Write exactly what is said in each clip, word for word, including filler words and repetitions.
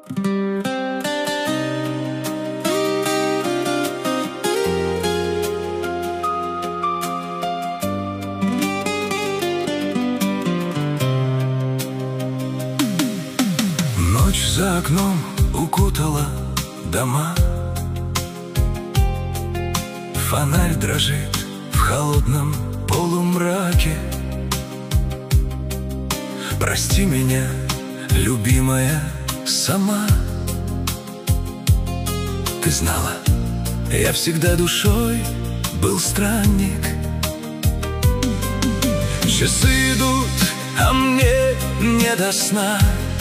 Ночь за окном укутала дома, фонарь дрожит в холодном полумраке. Прости меня, любимая, сама. Ты знала, я всегда душой был странник. Часы идут, а мне не до сна,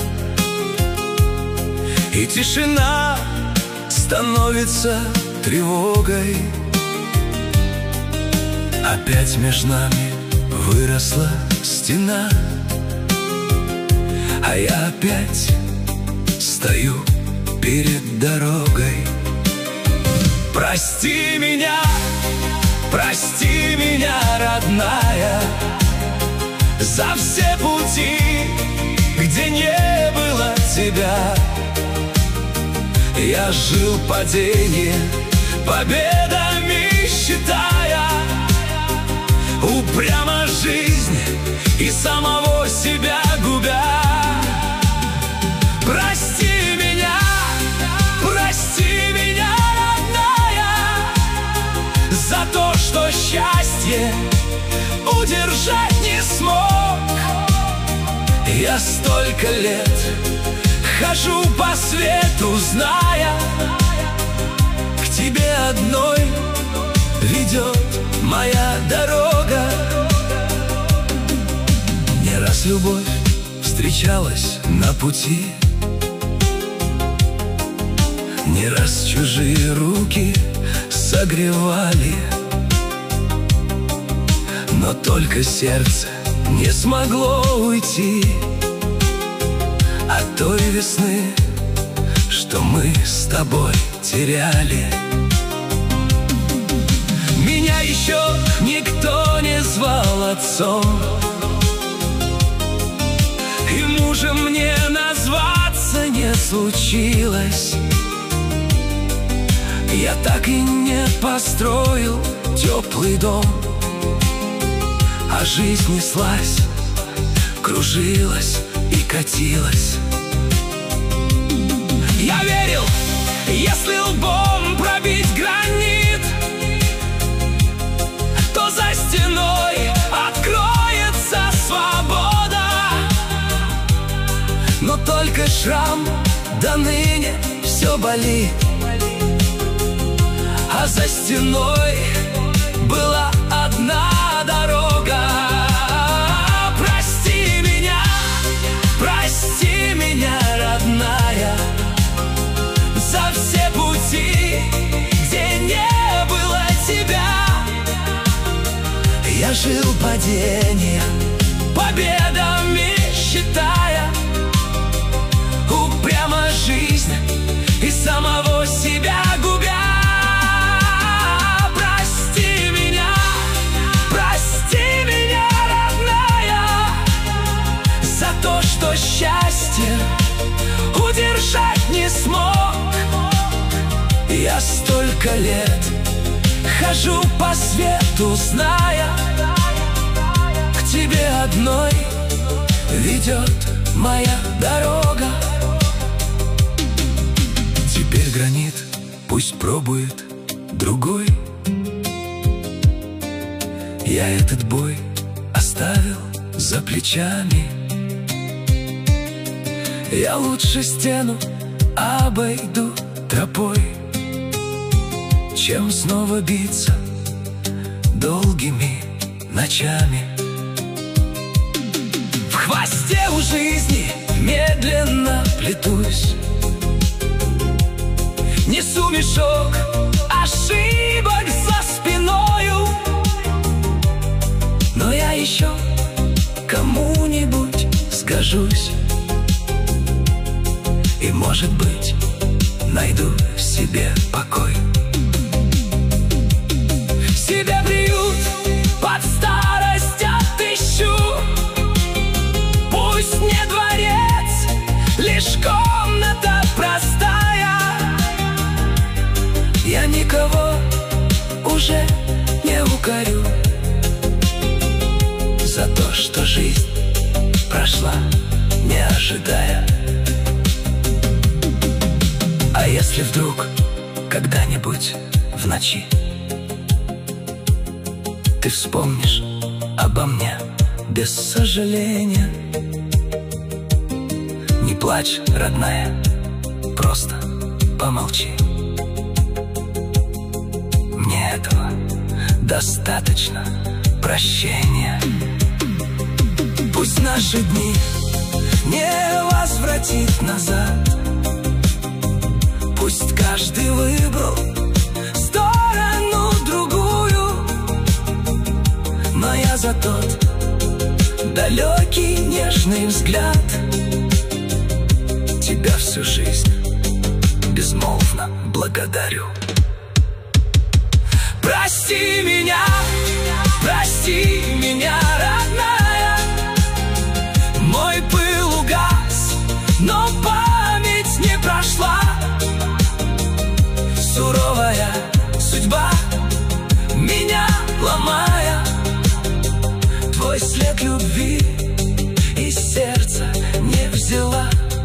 и тишина становится тревогой. Опять между нами выросла стена, а я опять стою перед дорогой. Прости меня, прости меня, родная, за все пути, где не было тебя. Я жил падение победами считая, упрямо жизнь и самого себя губя. Прости меня, прости меня, родная, за то, что счастье удержать не смог. Я столько лет хожу по свету, зная, к тебе одной ведет моя дорога. Не раз любовь встречалась на пути, не раз чужие руки согревали, но только сердце не смогло уйти от той весны, что мы с тобой теряли. Меня еще никто не звал отцом, и мужем мне назваться не случилось. Я так и не построил теплый дом, а жизнь неслась, кружилась и катилась. Я верил, если лбом пробить гранит, то за стеной откроется свобода. Но только шрам до ныне все болит, а за стеной была одна дорога. Прости меня, прости меня, родная, за все пути, где не было тебя. Я жил падением, победами считая, упрямо жизнь и самого себя губя. Прости меня, прости меня, родная, за то, что счастье удержать не смог. Я столько лет хожу по свету, зная, к тебе одной ведет моя дорога. Теперь гранит пусть пробует другой. Я этот бой оставил за плечами. Я лучше стену обойду тропой, чем снова биться долгими ночами. В хвосте у жизни медленно плетусь, несу мешок ошибок за спиною, но я еще кому-нибудь сгожусь, и, может быть, найду себе покой. Себе приют под старость отыщу, пусть не дворец, лишь комната уже не укорю за то, что жизнь прошла, не ожидая. А если вдруг когда-нибудь в ночи ты вспомнишь обо мне без сожаления, не плачь, родная, просто помолчи. Мне этого достаточно прощения. Пусть наши дни не возвратит назад, пусть каждый выбрал сторону другую, но я за тот далекий нежный взгляд тебя всю жизнь безмолвно благодарю. Прости меня, прости меня, родная, мой пыл угас, но память не прошла. Суровая судьба, меня ломая, твой след любви из сердца не взяла.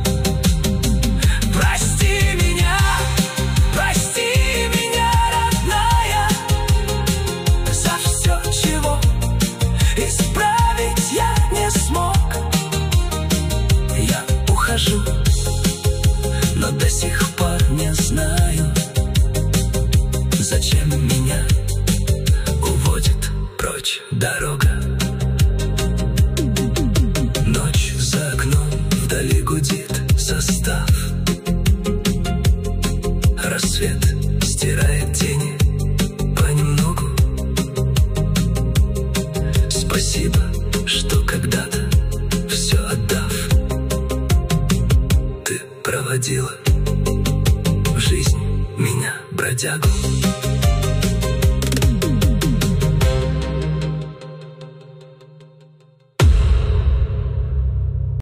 Прости меня, прости меня, родная, за все, чего исправить я не смог. Я ухожу, но до сих пор не знаю, зачем меня уводит прочь дорога. Ночь за окном, вдали гудит состав, рассвет стирает тени понемногу. Спасибо, что когда-то все отдав, ты проводила в жизнь меня, бродягу.